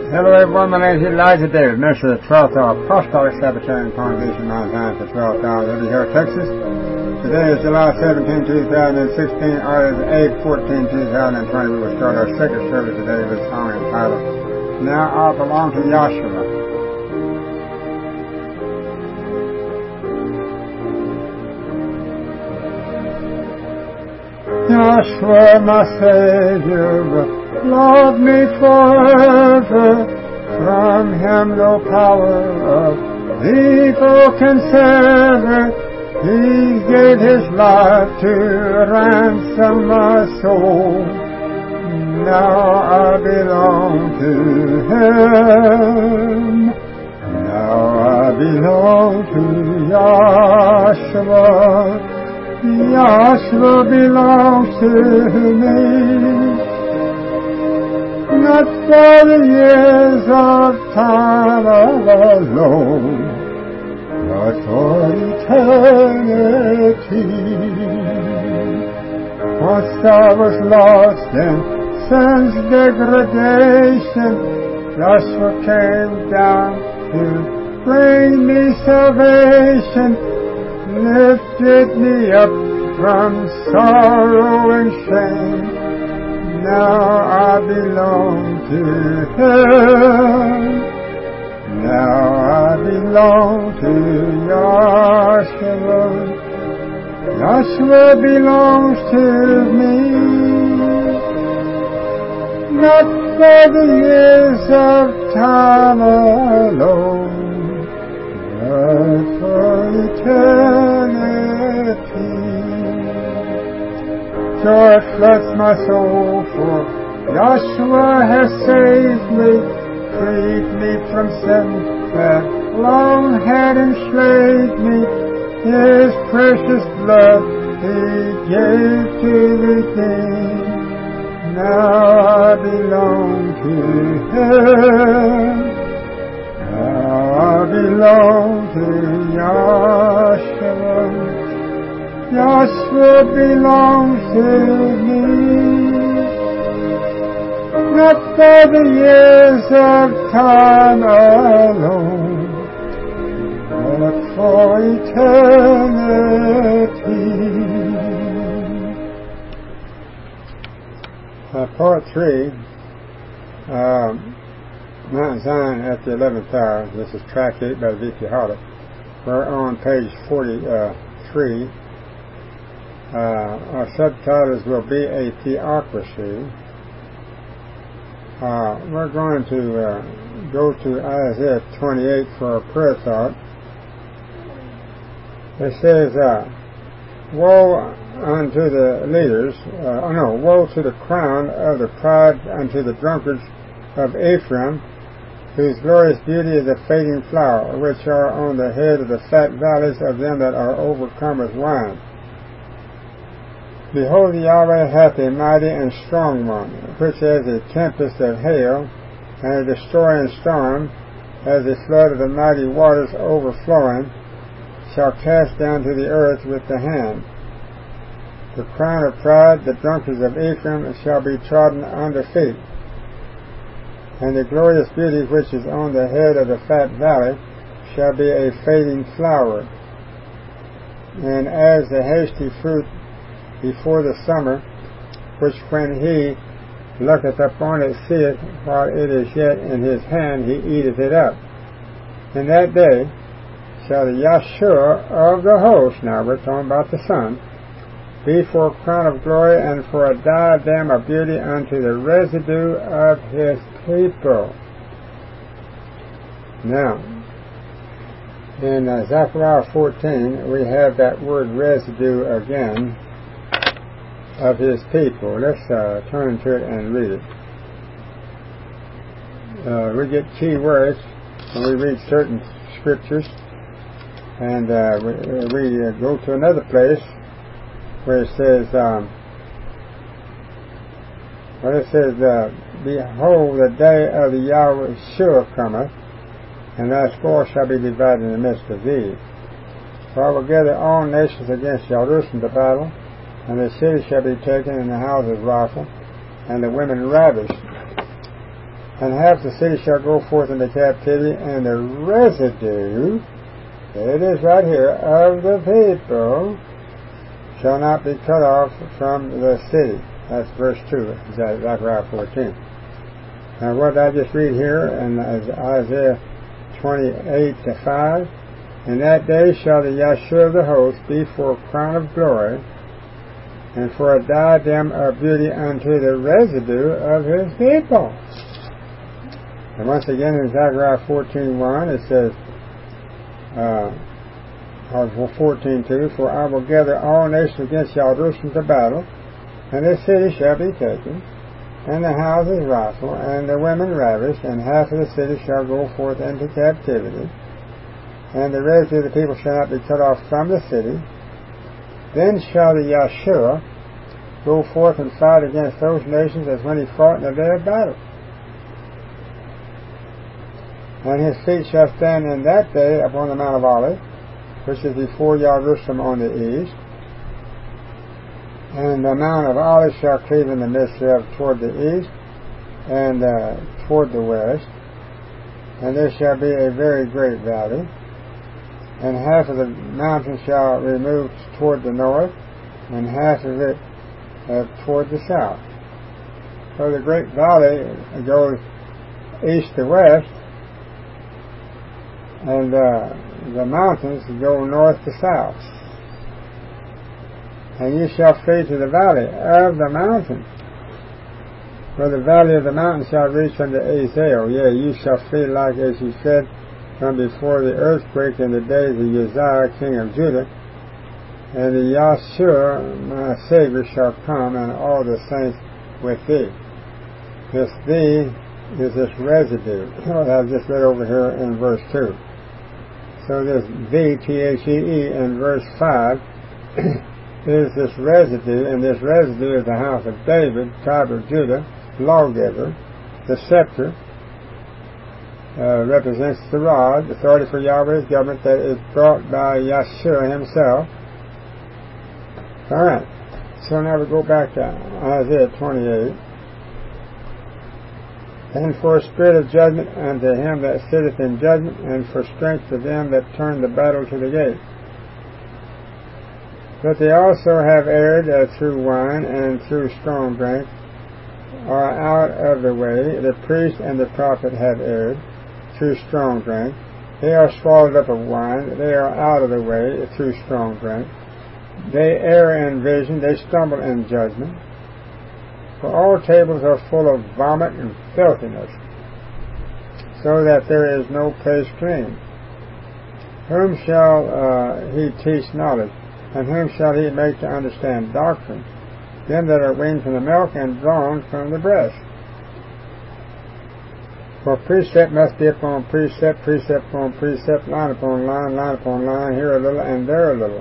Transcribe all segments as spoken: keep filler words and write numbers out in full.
Hello everyone, my name is Elijah Davis, minister of the twelfth Hour Apostolic Sabbatarian Congregation, Mount Zion, the twelfth Hour, Liberty Hill, Texas. Today is July seventeenth, two thousand sixteen, or is April fourteenth, two thousand twenty. We will start our second service today with a song entitled, Now I Belong to Yahshua. Yahshua, my Savior, loved me forever. From him no power of evil can sever. He gave his life to ransom my soul. Now I belong to him. Now I belong to Yahshua. Yahshua belongs to me. Not for the years of time alone, but for eternity. Once I was lost in sin's degradation, Yahshua came down to bring me salvation, lifted me up from sorrow and shame. Now I belong to him. Now I belong to Yahshua. Yahshua belongs to me. Not for the years of time alone, but for eternity. Joy floods my soul, for Yahshua has saved me, freed me from sin that long had enslaved me. His precious blood he gave to redeem. Now I belong to him. Now I belong to Yahshua. Yahshua belongs to me. Not for the years of time alone, but for eternity. Uh, part three, uh, Mount Zion at the eleventh hour. This is track eight by V P Harlett. We're on page forty-three. Uh, our subtitles will be a theocracy. Uh, we're going to uh, go to Isaiah twenty-eight for a prayer thought. It says, uh, woe unto the leaders, uh, oh no, woe to the crown of the pride unto the drunkards of Ephraim, whose glorious beauty is a fading flower, which are on the head of the fat valleys of them that are overcome with wine. Behold, Yahweh hath a mighty and strong one, which as a tempest of hail, and a destroying storm, as a flood of the mighty waters overflowing, shall cast down to the earth with the hand. The crown of pride, the drunkards of Ephraim, shall be trodden under feet. And the glorious beauty which is on the head of the fat valley shall be a fading flower. And as the hasty fruit before the summer, which when he looketh upon it seeth while it is yet in his hand, he eateth it up. In that day shall the Yahshua of the host, now we're talking about the sun, be for a crown of glory and for a diadem of beauty unto the residue of his people. Now, in uh, Zechariah fourteen, we have that word residue again, of his people. Let's uh, turn to it and read it. Uh, we get key words when we read certain scriptures, and uh, we, we uh, go to another place where it says, um, where it says, uh, behold, the day of the Yahshua cometh, and thy spoil shall be divided in the midst of thee. For I will gather all nations against Jerusalem to battle, and the city shall be taken, and the houses rifled, and the women ravished. and half the city shall go forth into captivity, and the residue, there it is right here, of the people shall not be cut off from the city. That's verse two, Zechariah fourteen. Now what I just read here in Isaiah twenty-eight to five, in that day shall the Yahshua of the host be for a crown of glory, and for a diadem of beauty unto the residue of his people. And once again in Zechariah fourteen one it says, uh, or fourteen two, for I will gather all nations against Jerusalem to battle, and this city shall be taken, and the houses rifled, and the women ravished, and half of the city shall go forth into captivity, and the residue of the people shall not be cut off from the city. Then shall the Yahshua go forth and fight against those nations as when he fought in the day of battle. And his feet shall stand in that day upon the Mount of Olives, which is before Jerusalem on the east. And the Mount of Olives shall cleave in the midst thereof toward the east and uh, toward the west. And there shall be a very great valley. And half of the mountain shall remove toward the north, and half of it uh, toward the south. So the great valley goes east to west, and uh, the mountains go north to south. And you shall flee to the valley of the mountain, for the valley of the mountain shall reach unto Azael. Yea, you shall flee like as you fled from before the earthquake in the days of Uzziah, king of Judah. And the Yahshua, my Savior, shall come, and all the saints with thee. This thee is this residue that I've just read over here in verse two. So this thee, T H E E, in verse five, is this residue, and this residue is the house of David, tribe of Judah, lawgiver. The scepter uh, represents the rod, authority for Yahweh's government that is brought by Yahshua himself. Alright, so now we go back to Isaiah twenty-eight. And for a spirit of judgment unto him that sitteth in judgment, and for strength to them that turn the battle to the gate. But they also have erred uh, through wine and through strong drink, are out of the way. The priest and the prophet have erred through strong drink. They are swallowed up of wine. They are out of the way through strong drink. They err in vision. They stumble in judgment. For all tables are full of vomit and filthiness, so that there is no place clean. Whom shall uh, he teach knowledge, and whom shall he make to understand doctrine? Them that are weaned from the milk and drawn from the breast. For precept must be upon precept, precept upon precept, line upon line, line upon line, here a little and there a little.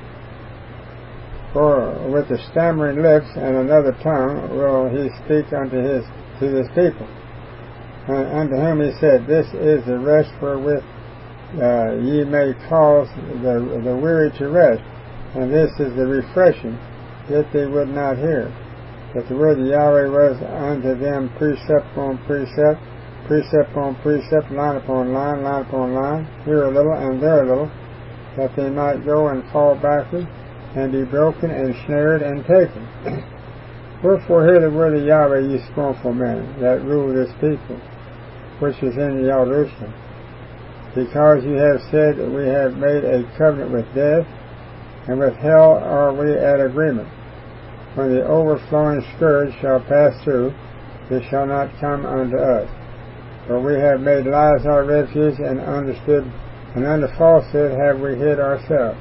For with the stammering lips and another tongue will he speak unto his to his people, and unto whom he said, This is the rest wherewith uh, ye may cause the, the weary to rest, and this is the refreshing, yet they would not hear. But the word of Yahweh was unto them precept upon precept, precept upon precept, line upon line, line upon line, here a little and there a little, that they might go and fall backward, and be broken and snared and taken. Wherefore hear the word of Yahweh, ye scornful men, that rule this people, which is in Jerusalem. Because ye have said that we have made a covenant with death, and with hell are we at agreement. When the overflowing scourge shall pass through, it shall not come unto us. For we have made lies our refuge, and understood, and under falsehood have we hid ourselves.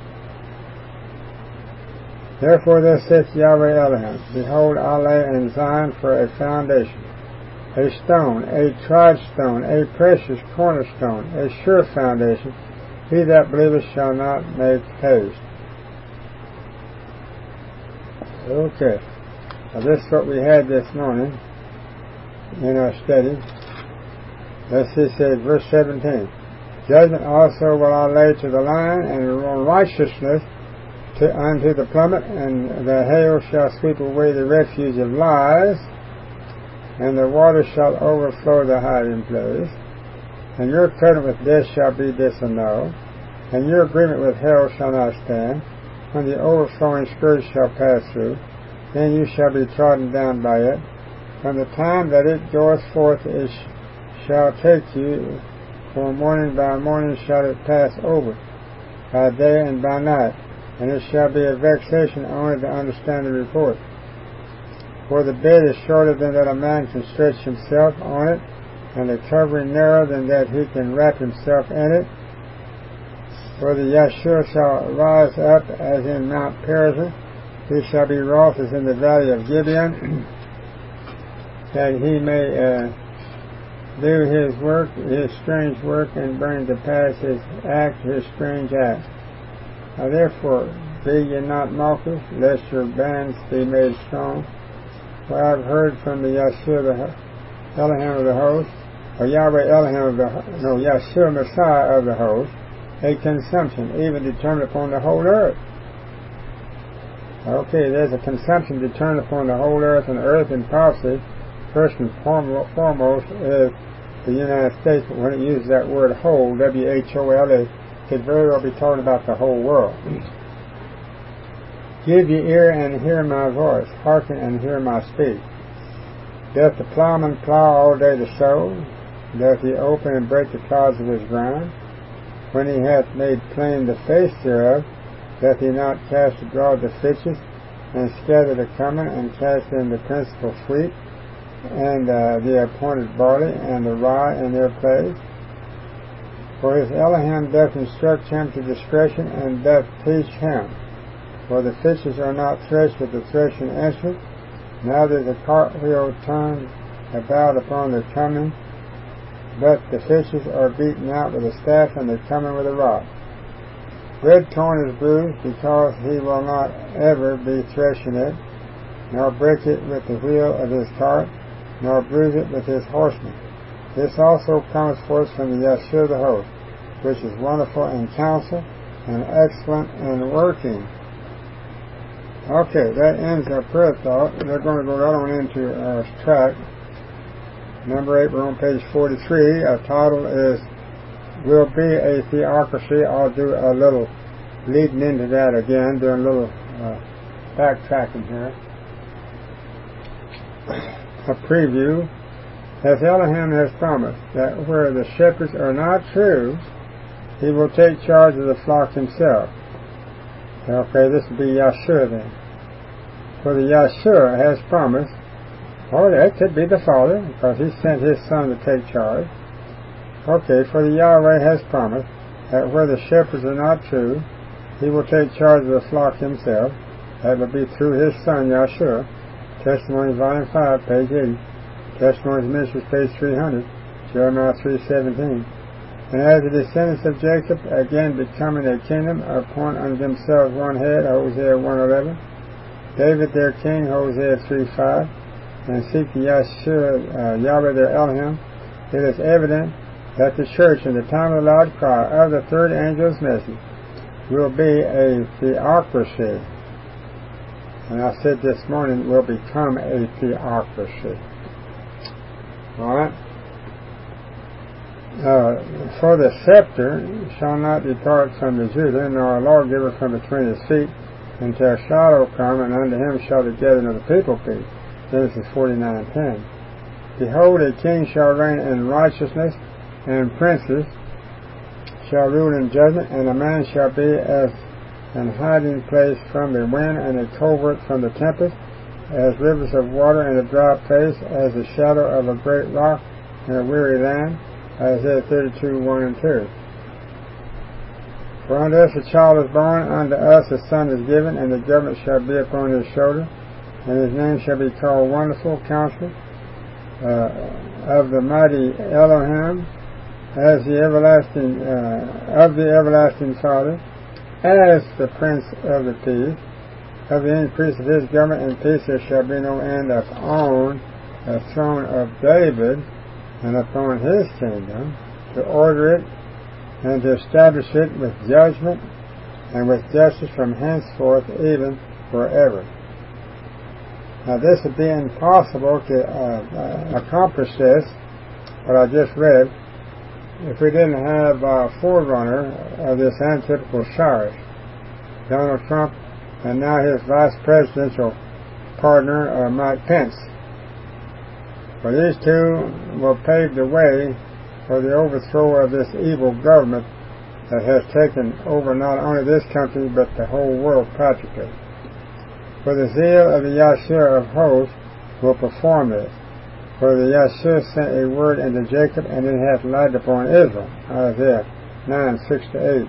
Therefore thus saith Yahweh Elohim, Behold, I lay in Zion for a foundation, a stone, a tried stone, a precious cornerstone, a sure foundation. He that believeth shall not make haste. Okay. Now this is what we had this morning in our study. Let's see, says verse seventeen. Judgment also will I lay to the lion, and righteousness To, unto the plummet, and the hail shall sweep away the refuge of lies. and the water shall overflow the hiding place, and your covenant with death shall be disannulled, and your agreement with hell shall not stand. When the overflowing scourge shall pass through, then you shall be trodden down by it. From the time that it goeth forth, it sh- shall take you, for morning by morning shall it pass over, by day and by night, and it shall be a vexation only to understand the report. For the bed is shorter than that a man can stretch himself on it, and the covering narrower than that he can wrap himself in it. For the Yahshua shall rise up as in Mount Perazim, he shall be wroth as in the valley of Gibeon, that he may uh, do his work, his strange work, and bring to pass his act, his strange act. Now therefore be ye not mockers, lest your bands be made strong. For I have heard from the Yahshua, the Elohim of the host, or Yahweh Elohim of the, no, Yahshua Messiah of the host, a consumption, even determined upon the whole earth. Okay, there's a consumption determined upon the whole earth, and earth in prophecy, first and foremost, is the United States. But when it uses that word whole, W H O L, it could very well be talking about the whole world. Give ye ear and hear my voice, hearken and hear my speech. Doth the plowman plow all day to sow? Doth he open and break the clods of his ground? When he hath made plain the face thereof, doth he not cast abroad the fitches, and scatter the cumin, and cast in the principal wheat, and uh, the appointed barley, and the rye in their place? For his Elohim doth instruct him to discretion, and doth teach him. For the fitches are not threshed with the threshing instrument, neither the cartwheel turned about upon the cumin, but the fishes are beaten out with a staff, and they come in with a rod. Red corn is bruised, because he will not ever be threshing it, nor break it with the wheel of his cart, nor bruise it with his horsemen. This also comes forth from the Yahshua the host, which is wonderful in counsel, and excellent in working. Okay, that ends our prayer thought. We're going to go right on into our track. Number eight, we're on page forty-three. Our title is Will Be a Theocracy. I'll do a little leading into that again, doing a little uh, backtracking here. A preview. As Elohim has promised, that where the shepherds are not true, he will take charge of the flock himself. Okay, this will be Yahshua then. For the Yahshua has promised, or that could be the Father, because he sent his Son to take charge. Okay, for the Yahweh has promised that where the shepherds are not true, he will take charge of the flock himself. That will be through his Son, Yahshua. Testimonies, Volume five, page eighty. Testimonies Ministries, page three hundred. Jeremiah three seventeen. And as the descendants of Jacob, again becoming a kingdom, appoint unto themselves one head, Hosea one eleven. David their king, Hosea three five. And seek the Yahshua, uh, Yahweh their Elohim. It is evident that the church in the time of the loud cry of the third angel's message will be a theocracy. And I said this morning, will become a theocracy. Alright? Uh, for the scepter shall not depart from the Judah, nor a lawgiver from between his feet, until Shiloh come, and unto him shall the gathering of the people be. Genesis forty-nine ten. Behold, a king shall reign in righteousness, and princes shall rule in judgment, and a man shall be as an hiding place from the wind, and a covert from the tempest, as rivers of water in a dry place, as the shadow of a great rock in a weary land. Isaiah thirty-two one and two. For unto us a child is born, unto us a son is given, and the government shall be upon his shoulder. And his name shall be called Wonderful Counselor, uh, of the Mighty Elohim, as the everlasting, uh, of the everlasting Father, as the Prince of the Peace. Of the increase of his government and peace there shall be no end, upon the throne of David, and upon his kingdom, to order it and to establish it with judgment and with justice from henceforth even forever. Now this would be impossible to uh, uh, accomplish this, what I just read, if we didn't have a forerunner of this antithetical charge, Donald Trump, and now his vice presidential partner, uh, Mike Pence. For these two will pave the way for the overthrow of this evil government that has taken over not only this country but the whole world practically. For the zeal of the Yahshua of hosts will perform this. For the Yahshua sent a word unto Jacob, and it hath lighted upon Israel. Isaiah nine, six to eight.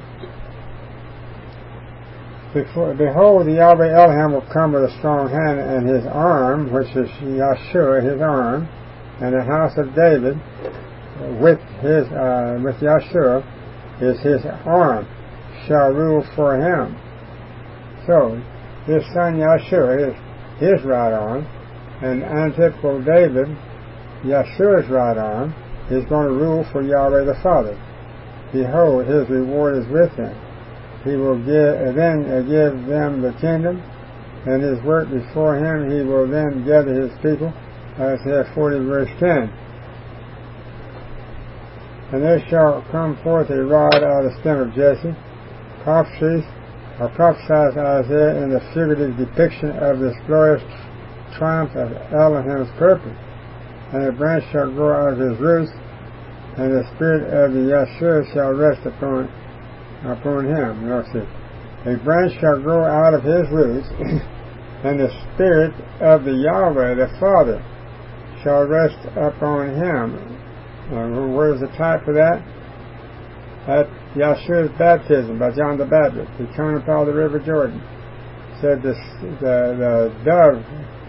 Before, behold, the Yahweh Elohim will come with a strong hand, and his arm, which is Yahshua, his arm, and the house of David, with his uh, with Yahshua, is his arm, shall rule for him. So, his son Yahshua is his right arm, and antithetical David, Yahshua's right arm, is going to rule for Yahweh the Father. Behold, his reward is with him. He will give, then uh, give them the kingdom, and his work before him. He will then gather his people. Isaiah forty, verse ten. And there shall come forth a rod out of the stem of Jesse. Prophecies are prophesied Isaiah in the figurative depiction of this glorious triumph of Elohim's purpose. And a branch shall grow out of his roots, and the spirit of the Yahshua shall rest upon upon him. Notice, a branch shall grow out of his roots, and the spirit of the Yahweh, the Father, shall rest upon him. Uh, where's the type for that? At Yahshua's baptism by John the Baptist. He came upon the river Jordan. Said this, the, the dove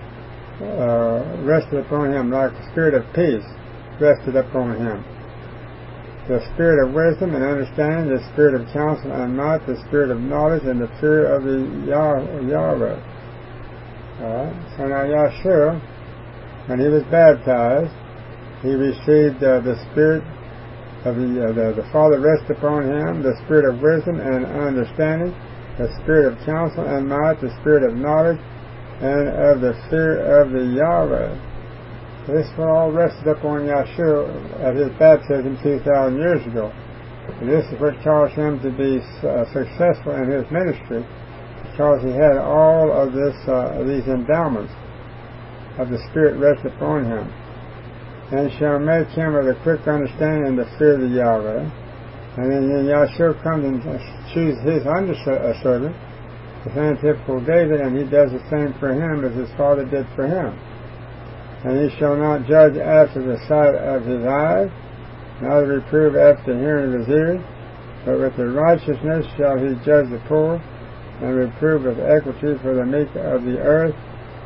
uh, rested upon him like the spirit of peace rested upon him. The spirit of wisdom and understanding, the spirit of counsel and might, the spirit of knowledge, and the fear of the Yah- Yahweh. Alright, so now Yahshua, when he was baptized, he received uh, the spirit of the, uh, the the Father rest upon him, the spirit of wisdom and understanding, the spirit of counsel and might, the spirit of knowledge, and of the fear of the Yahweh. This was all rested upon Yahshua at his baptism two thousand years ago. And this is what caused him to be uh, successful in his ministry, because he had all of this, uh, these endowments of the Spirit rest upon him. And shall make him of a quick understanding and the fear of the Yahweh. And then Yahshua comes and chooses his under-servant, the antithetical David, and he does the same for him as his father did for him. And he shall not judge after the sight of his eyes, neither reprove after the hearing of his ears, but with the righteousness shall he judge the poor, and reprove with equity for the meek of the earth.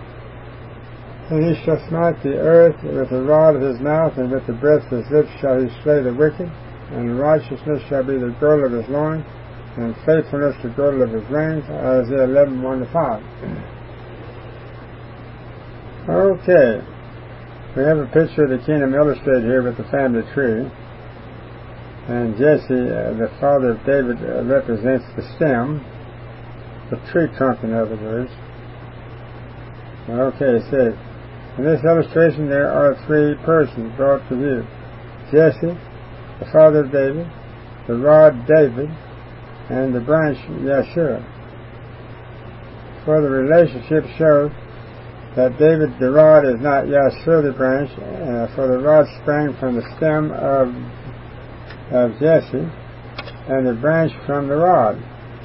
And he shall smite the earth with the rod of his mouth, and with the breath of his lips shall he slay the wicked, and righteousness shall be the girdle of his loins, and faithfulness the girdle of his reins. Isaiah eleven, one to five. Okay. We have a picture of the kingdom illustrated here with the family tree. And Jesse, uh, the father of David, uh, represents the stem, the tree trunk, in other words. Okay, it says, in this illustration there are three persons brought to view. Jesse, the father of David, the rod David, and the branch Yahshua. For the relationship shows that David the rod is not Yahshua the branch, uh, for the rod sprang from the stem of, of Jesse, and the branch from the rod.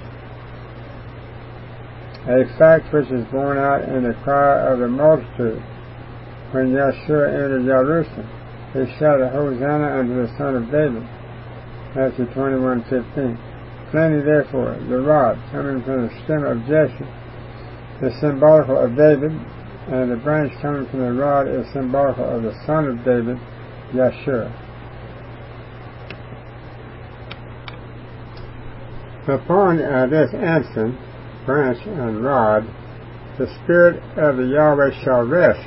A fact which is borne out in the cry of the multitude. When Yahshua entered Jerusalem, they shouted, Hosanna unto the Son of David. Matthew twenty-one, fifteen. Plainly therefore, the rod coming from the stem of Jesse is symbolical of David, and the branch coming from the rod is symbolical of the Son of David, Yahshua. Upon uh, this instant, branch and rod, the Spirit of the Yahweh shall rest.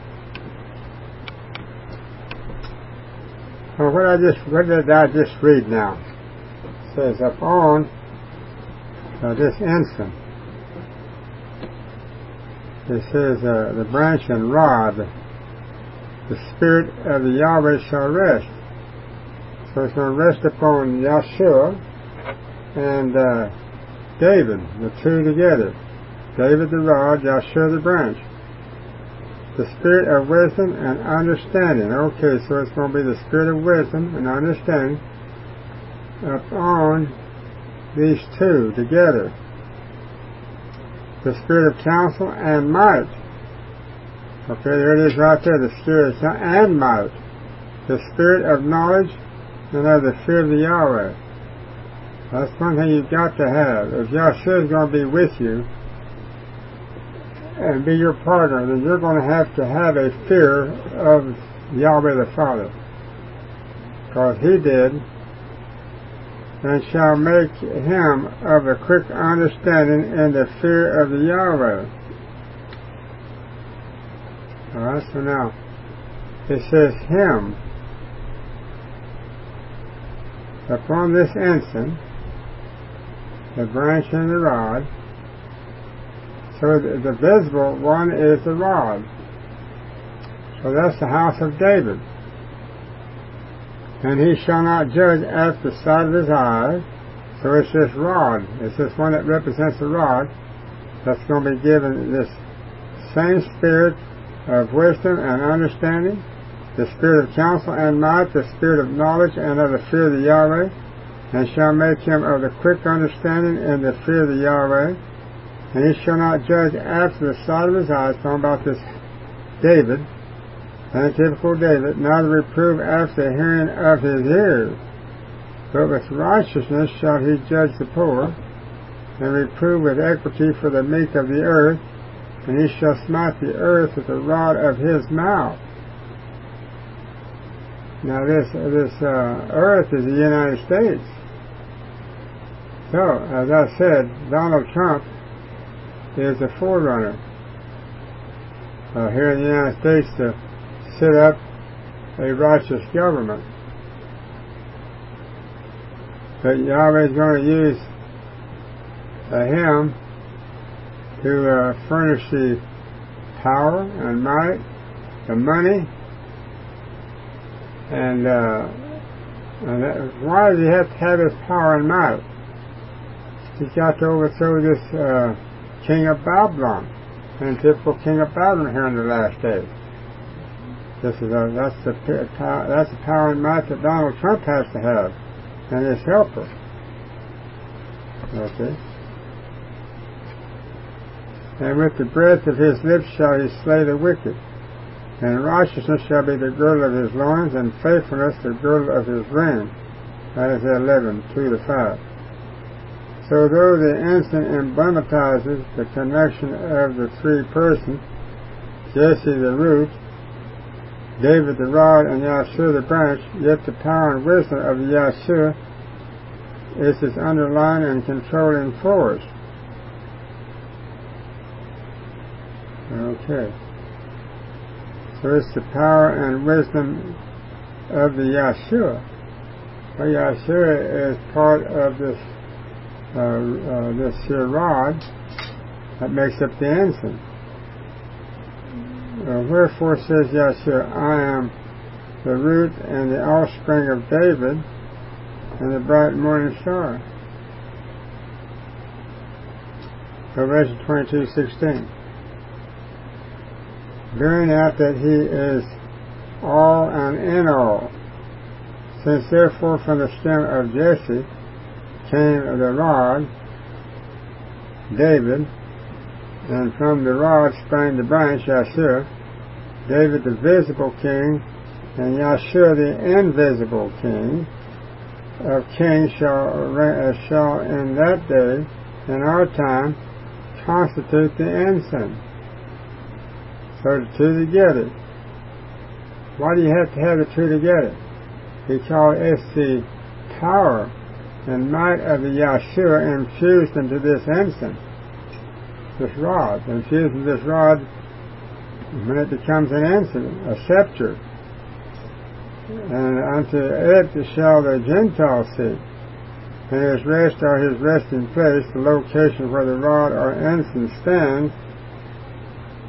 Well, what I just what did I just read now? It says upon uh, this instant, it says uh, the branch and rod, the Spirit of the Yahweh shall rest. So it's going to rest upon Yahshua and uh, David, the two together. David the rod, Yahshua the branch. The Spirit of wisdom and understanding. Okay, so it's going to be the Spirit of wisdom and understanding upon these two together. The Spirit of counsel and might. Okay, there it is right there, the Spirit of counsel and might. The Spirit of knowledge and of the fear of the Yahweh. That's one thing you've got to have. If Yahshua is going to be with you and be your partner, then you're going to have to have a fear of Yahweh the Father. Because he did, and shall make him of a quick understanding in the fear of the Yahweh. Alright, so now it says him. Upon this instant, the branch and the rod. So the, the visible one is the rod. So that's the house of David. And he shall not judge after the sight of his eyes. So it's this rod. It's this one that represents the rod that's going to be given this same spirit of wisdom and understanding, the spirit of counsel and might, the spirit of knowledge and of the fear of the Yahweh, and shall make him of the quick understanding in the fear of the Yahweh. And he shall not judge after the sight of his eyes, talking about this David, and typical David, neither reprove after the hearing of his ears. But with righteousness shall he judge the poor, and reprove with equity for the meek of the earth, and he shall smite the earth with the rod of his mouth. Now this this uh, earth is the United States. So, as I said, Donald Trump is a forerunner uh, here in the United States to set up a righteous government. But Yahweh is going to use uh, him to uh, furnish the power and might, the money, and, uh, and that, why does he have to have his power and might? He's got to overthrow this uh, king of Babylon, and typical king of Babylon here in the last days. This is a, that's the that's the power and might that Donald Trump has to have, and his helper. Okay. And with the breath of his lips shall he slay the wicked, and righteousness shall be the girdle of his loins, and faithfulness the girdle of his reins. Isaiah eleven, two to five. So though the instant emblematizes the connection of the three persons, Jesse the root, David the rod, and Yahshua the branch, yet the power and wisdom of the Yahshua is his underlying and controlling force. Okay. So it's the power and wisdom of the Yahshua. Well, Yahshua is part of this uh, uh, this here rod that makes up the ensign. Uh, wherefore says Yahshua, I am the root and the offspring of David and the bright morning star. Revelation twenty-two sixteen. Bearing out that he is all and in all. Since therefore from the stem of Jesse came the rod, David, and from the rod sprang the branch, Yahshua, David the visible king, and Yahshua the invisible king of kings shall, uh, shall in that day, in our time, constitute the ensign. So the two together. Why do you have to have the two together? Because it's the power and might of the Yahshua infused into this ensign, this rod, infused into this rod when it becomes an ensign, a scepter. And unto it shall the Gentiles see. And his rest or his resting place, the location where the rod or ensign stands,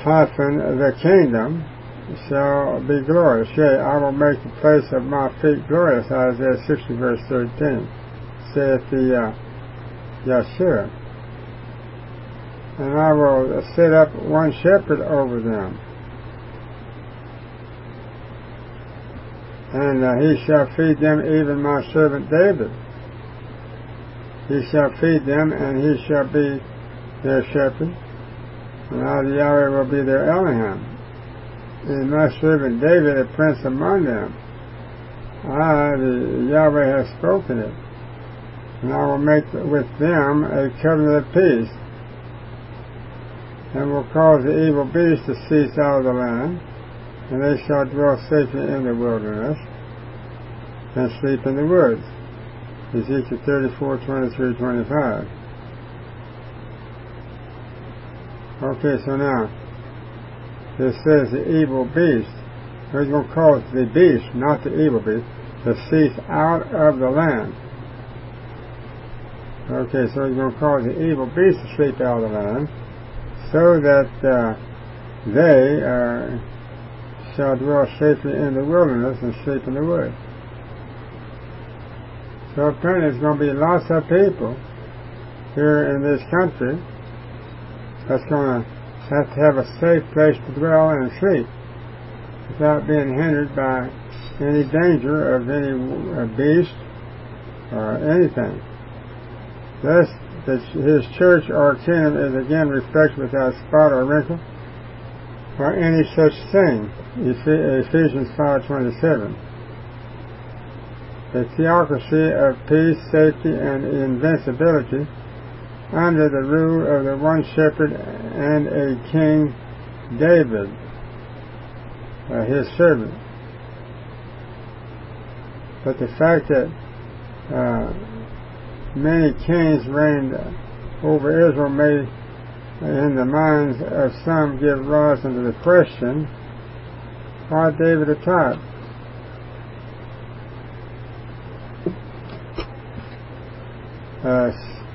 hyphen the kingdom shall be glorious. Yea, I will make the place of my feet glorious. Isaiah sixty verse thirteen. Saith the uh, Yeshua. And I will set up one shepherd over them. And uh, he shall feed them, even my servant David. He shall feed them, and he shall be their shepherd. And I, the Yahweh, will be their Elohim. And my servant David, a prince among them. I, the Yahweh, have spoken it. And I will make with them a covenant of peace, and will cause the evil beast to cease out of the land, and they shall dwell safely in the wilderness, and sleep in the woods. Ezekiel thirty-four, twenty-three, twenty-five. Okay, so now, this says the evil beast. He's going to cause the beast, not the evil beast, to cease out of the land. Okay, so he's going to cause the evil beast to sleep out of the land, so that uh, they uh, shall dwell safely in the wilderness and sleep in the woods. So apparently there's going to be lots of people here in this country that's going to have to have a safe place to dwell and sleep without being hindered by any danger of any uh, beast or anything. Thus, his church or kingdom is again reflected without spot or wrinkle or any such thing. Ephesians five twenty-seven. A theocracy of peace, safety, and invincibility under the rule of the one shepherd and a king, David, uh, his servant. But the fact that uh, many kings reigned over Israel may, in the minds of some, give rise to the question, why David a type? Uh,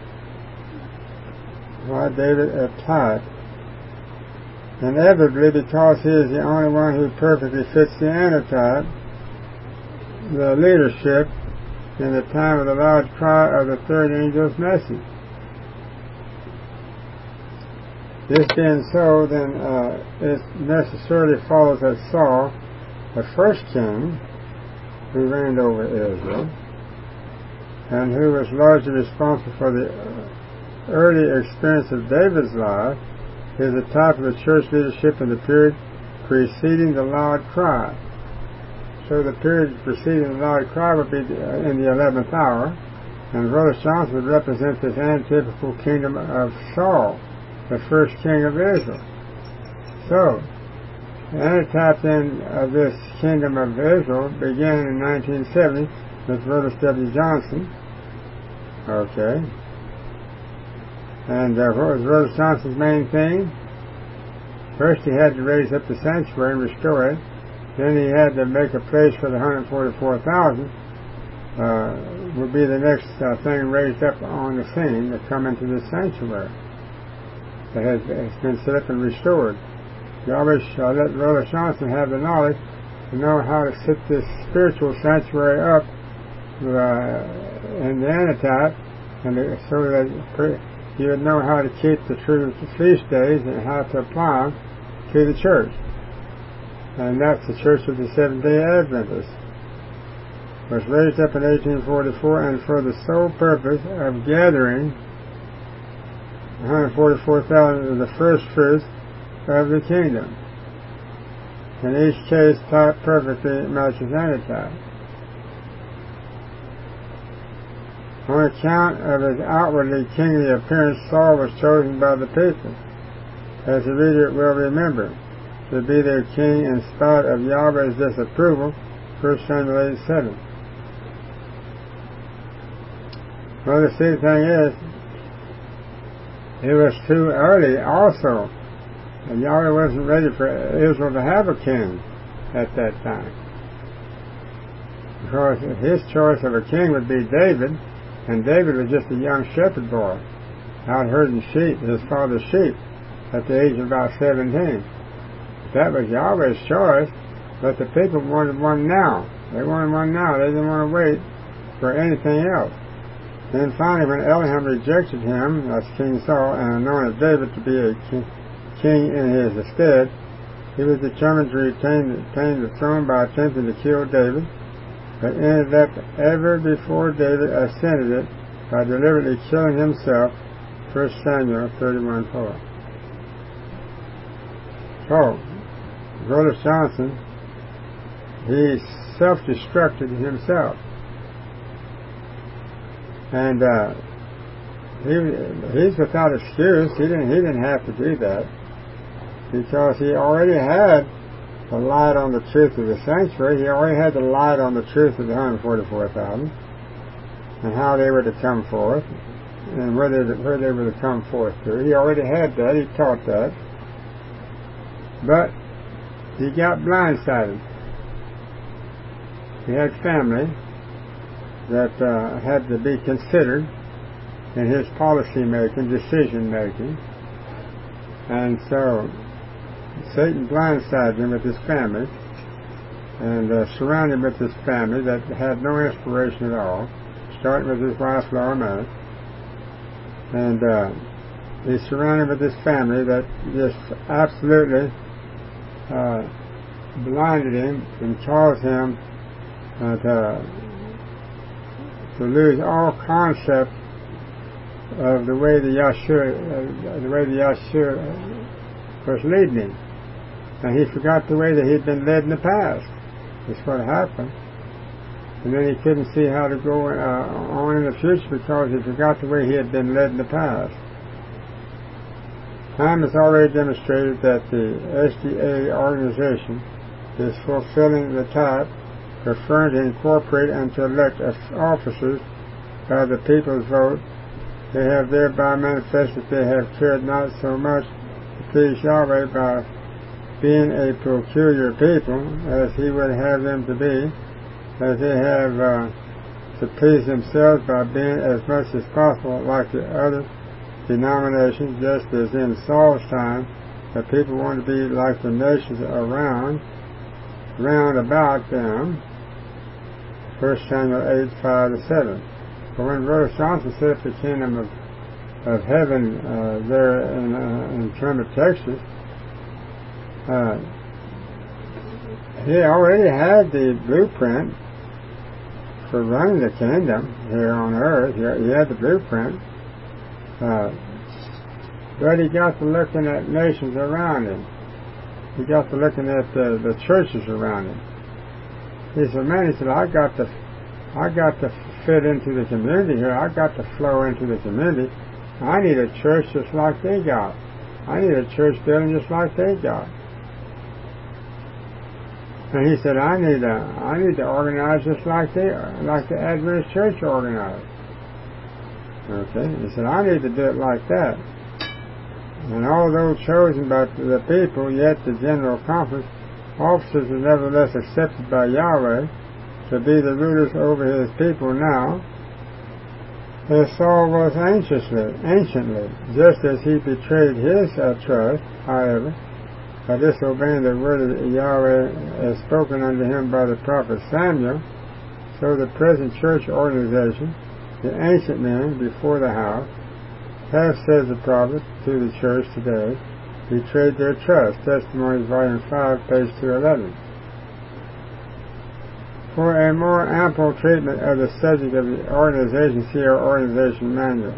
why David a type? Inevitably, because he is the only one who perfectly fits the antitype, the leadership, in the time of the loud cry of the third angel's message. This being so, then uh, it necessarily follows that Saul, the first king who reigned over Israel, and who was largely responsible for the early experience of David's life, is a type of the church leadership in the period preceding the loud cry. So the period preceding the loud cry would be in the eleventh hour, and Brother Johnson would represent this antithetical kingdom of Saul, the first king of Israel. So, the antitype then of this kingdom of Israel began in nineteen seventy with Brother W. Johnson. Okay. And uh, what was Brother Johnson's main thing? First he had to raise up the sanctuary and restore it. Then he had to make a place for the one hundred forty-four thousand. Uh, would be the next uh, thing raised up on the scene to come into the sanctuary that has, has been set up and restored. You always uh, let Brother Johnson have the knowledge to know how to set this spiritual sanctuary up uh, in the antitype, and the, so that you would know how to keep the true feast days and how to apply them to the church. And that's the Church of the Seventh-day Adventists. Was raised up in eighteen forty-four, and for the sole purpose of gathering one hundred forty-four thousand of the first fruits of the kingdom. In each case, type perfectly matches antitype. On account of his outwardly kingly appearance, Saul was chosen by the people, as the reader will remember, to be their king in spite of Yahweh's disapproval. First Samuel eight seven. Well, the see, thing is, it was too early also, and Yahweh wasn't ready for Israel to have a king at that time, because his choice of a king would be David, and David was just a young shepherd boy out herding sheep, his father's sheep, at the age of about seventeen. That was Yahweh's choice, but the people wanted one now. They wanted one now. They didn't want to wait for anything else. And then finally, when Elohim rejected him, that's King Saul, and anointed David to be a king, king in his stead, he was determined to retain, retain the throne by attempting to kill David, but ended up ever before David ascended it by deliberately killing himself. First Samuel thirty-one four. So, Broder Johnson, he self-destructed himself. And uh, he he's without excuse. He didn't he didn't have to do that, because he already had the light on the truth of the sanctuary. He already had the light on the truth of the one hundred forty-four thousand and how they were to come forth and where they, where they were to come forth to. He already had that. He taught that. But he got blindsided. He had family that uh, had to be considered in his policy making, decision making. And so Satan blindsided him with his family and uh, surrounded him with his family that had no inspiration at all, starting with his wife Laura May. And uh, he surrounded him with his family that just absolutely uh, blinded him and caused him uh, to to lose all concept of the way the Yahshua, uh, the way the Yahshua was leading him, and he forgot the way that he'd been led in the past. That's what happened, and then he couldn't see how to go uh, on in the future because he forgot the way he had been led in the past. Time has already demonstrated that the S D A organization is fulfilling the type preferring to incorporate and to elect officers by the people's vote. They have thereby manifested they have cared not so much to please Yahweh by being a peculiar people, as he would have them to be, as they have uh, to please themselves by being as much as possible like the other denominations, just as in Saul's time the people want to be like the nations around, round about them. First Samuel eight, five to seven. But when Brother Johnson set up the kingdom of, of heaven uh, there in, uh, in Kermit, Texas, uh, he already had the blueprint for running the kingdom here on earth. He, he had the blueprint. Uh, but he got to looking at nations around him. He got to looking at the, the churches around him. He said, man, he said, I got to, I got to fit into the community here. I got to flow into the community. I need a church just like they got. I need a church building just like they got. And he said, I need a, I need to organize just like they, like the Adventist Church organized. Okay. He said, I need to do it like that. And although chosen by the people, yet the General Conference officers are nevertheless accepted by Yahweh to be the rulers over his people now, as Saul was anciently, anciently, just as he betrayed his uh, trust, however, by disobeying the word of Yahweh as spoken unto him by the prophet Samuel, so the present church organization, the ancient men before the house, have, says the prophet to the church today, betrayed their trust. Testimonies, Volume five, page two eleven. For a more ample treatment of the subject of the organization, see our organization manual.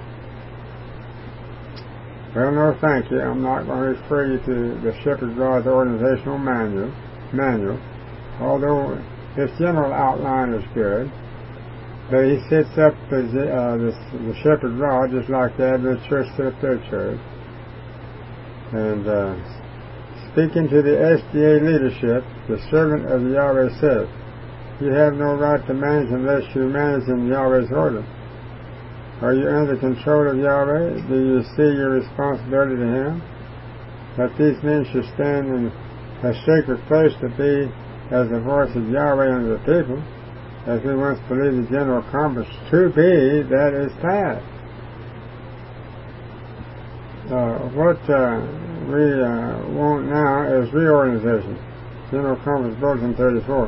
Well, no, thank you. I'm not going to refer you to the Shepherd's Rod's organizational manual, manual, although its general outline is good. But he sets up the, uh, the, the Shepherd's Rod just like the Adventist Church set up their church. And uh, speaking to the S D A leadership, the servant of Yahweh said, you have no right to manage unless you manage in Yahweh's order. Are you under the control of Yahweh? Do you see your responsibility to him? That these men should stand in a sacred place to be as the voice of Yahweh unto the people, as we once believed the General Conference to be, that is past. Uh, what uh, we uh, want now is reorganization. General Conference Bulletin thirty-four.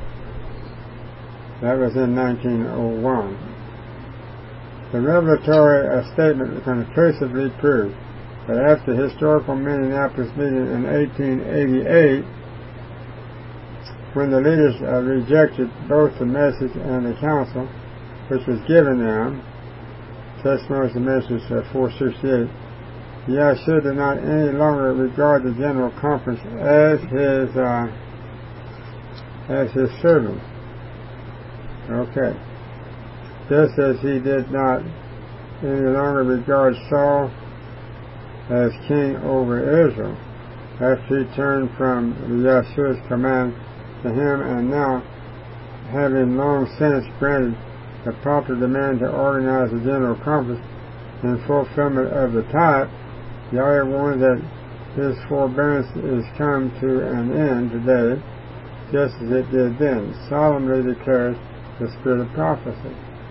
That was in nineteen oh one. The revelatory uh, statement conclusively proved that after the historical Minneapolis meeting in eighteen eighty-eight, when the leaders uh, rejected both the message and the counsel which was given them, Testimonies of Ministers uh, four sixty-eight, Yahshua did not any longer regard the General Conference as his uh, as his servant. Okay. Just as he did not any longer regard Saul as king over Israel after he turned from Yahshua's command to him, and now, having long since granted the popular demand to organize the General Conference in fulfillment of the type, Yahweh warned that his forbearance is come to an end today, just as it did then, solemnly declares the spirit of prophecy.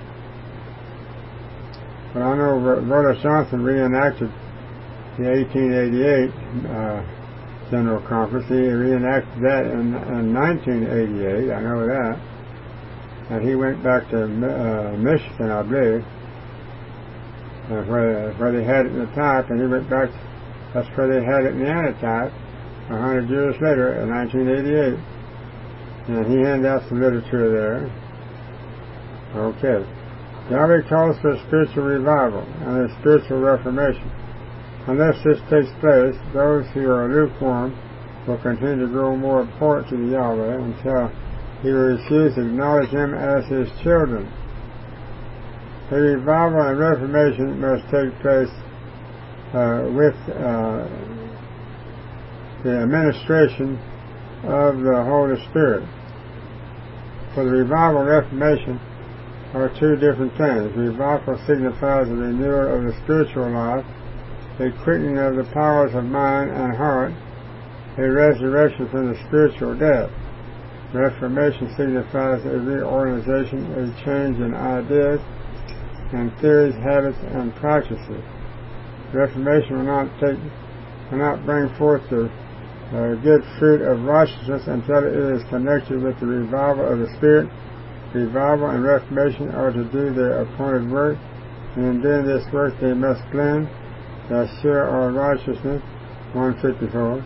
But I know Brother Johnson reenacted the eighteen eighty-eight uh, General Conference. He reenacted that in, in nineteen eighty-eight, I know that. And he went back to uh, Michigan, I believe, uh, where, where they had it in the type, and he went back, that's where they had it in the antitype, a hundred years later, in nineteen eighty-eight. And he handed out some literature there. Okay. Yahweh calls for a spiritual revival and a spiritual reformation. Unless this takes place, those who are lukewarm will continue to grow more abhorrent to the Yahweh until he will refuse to acknowledge him as his children. A revival and reformation must take place uh, with uh, the administration of the Holy Spirit. For the revival and reformation are two different things. Revival signifies a renewal of the spiritual life, a quickening of the powers of mind and heart, a resurrection from the spiritual death. Reformation signifies a reorganization, a change in ideas and theories, habits, and practices. Reformation will not take, will not bring forth the uh, good fruit of righteousness until it is connected with the revival of the Spirit. Revival and Reformation are to do their appointed work, and in doing this work they must blend Yahshua or righteousness, one fifty-four.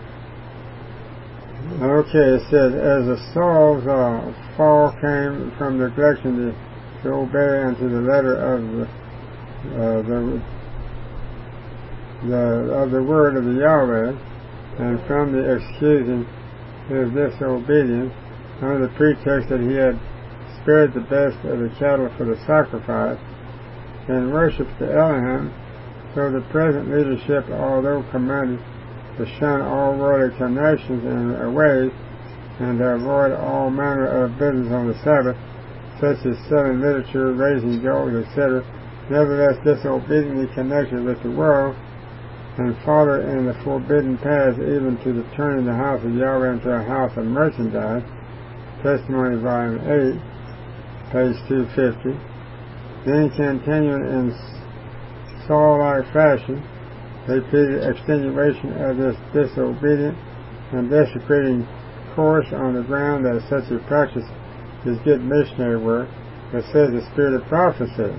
Okay, it says, as the Saul's uh, fall came from neglection to, to obey unto the letter of the, uh, the, the of the word of the Yahweh, and from the excusing his disobedience under the pretext that he had spared the best of the cattle for the sacrifice, and worshipped the Elohim, so the present leadership, although commanded to shun all worldly connections and ways, and to avoid all manner of business on the Sabbath, such as selling literature, raising gold, et cetera, nevertheless disobediently connected with the world, and follow in the forbidden paths, even to the turning the house of Yahweh into a house of merchandise. Testimony, volume eight, page two fifty. Then continuing in Saul-like fashion, they pleaded extenuation of this disobedient and desecrating course on the ground that such a practice is good missionary work, but says the spirit of prophecy.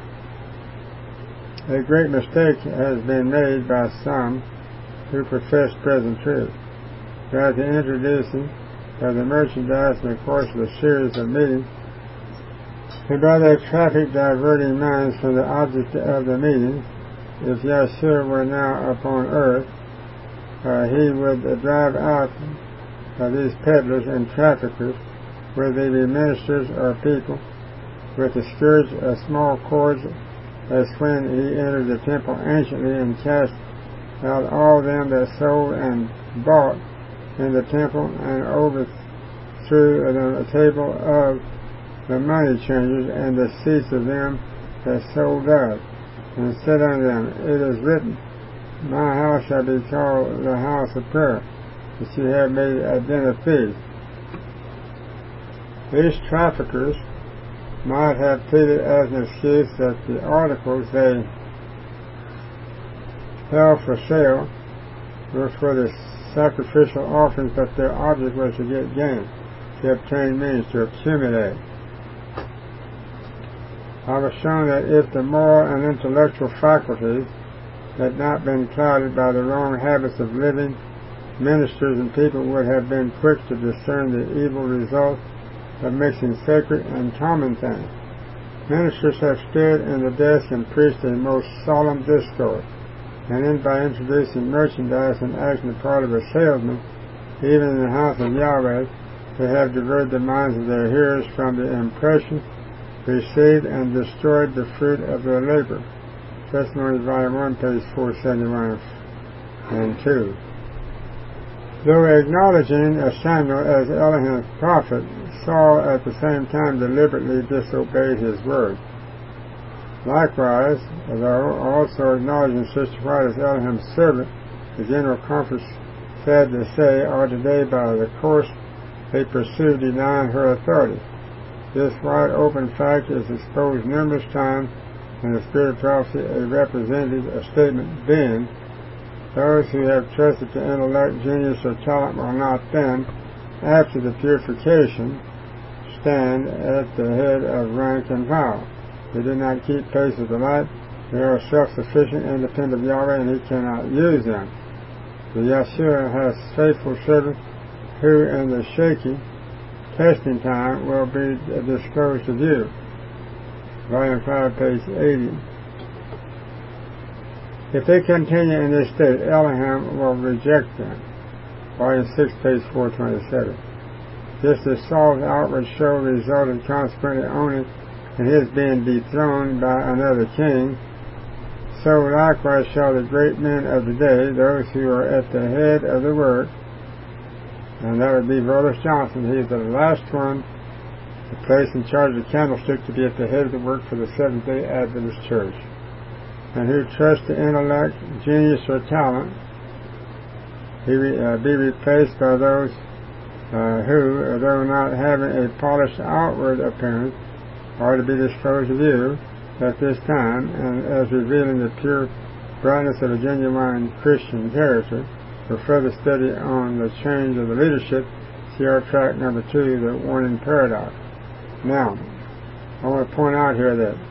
A great mistake has been made by some who profess present truth. By the introducing of the merchandise in the course of a series of meetings, and by their traffic diverting minds from the object of the meeting, if Yahshua were now upon earth, uh, he would uh, drive out uh, these peddlers and traffickers, whether they be ministers or people, with the scourge of small cords, as when he entered the temple anciently and cast out all them that sold and bought in the temple, and overthrew the table of the money changers and the seats of them that sold doves, and said unto them, it is written, my house shall be called the house of prayer, but ye have made it a den of thieves. These traffickers might have pleaded as an excuse that the articles they held for sale Those were the sacrificial offerings, but their object was to get gain, to obtain means, to accumulate. I was shown that if the moral and intellectual faculties had not been clouded by the wrong habits of living, ministers and people would have been quick to discern the evil results of mixing sacred and common things. Ministers have stood in the desk and preached a most solemn discourse, and then by introducing merchandise and acting the part of a salesman, even in the house of Yahweh, they have diverted the minds of their hearers from the impression received and destroyed the fruit of their labor. Testimonies, Volume one, page four seventy-one and two. Though acknowledging Samuel as Elohim's prophet, Saul at the same time deliberately disobeyed his word. Likewise, though also acknowledging Sister White as Elohim's servant, the General Conference said to say, or today by the course they pursue denying her authority. This wide open fact is exposed numerous times in the Spirit of Prophecy, a representative a statement being, those who have trusted to intellect, genius, or talent will not then, after the purification, stand at the head of rank and power. They do not keep pace with the light. They are self-sufficient, independent of Yahweh, and He cannot use them. The Yeshua has faithful servants who, in the shaky testing time, will be disclosed to you. Volume five, page eighty. If they continue in this state, Elohim will reject them. Volume six, page four twenty-seven. Just as Saul's outward show resulted consequently only in his being dethroned by another king, so likewise shall the great men of the day, those who are at the head of the work, and that would be Verlis Johnson. He is the last one to place in charge of the candlestick to be at the head of the work for the Seventh-day Adventist Church, and who trust to intellect, genius, or talent, he uh, be replaced by those uh, who, though not having a polished outward appearance, are to be disclosed to you at this time, and as revealing the pure brightness of a genuine Christian character. For further study on the change of the leadership, see our track number two, the Warning Paradox. Now, I want to point out here that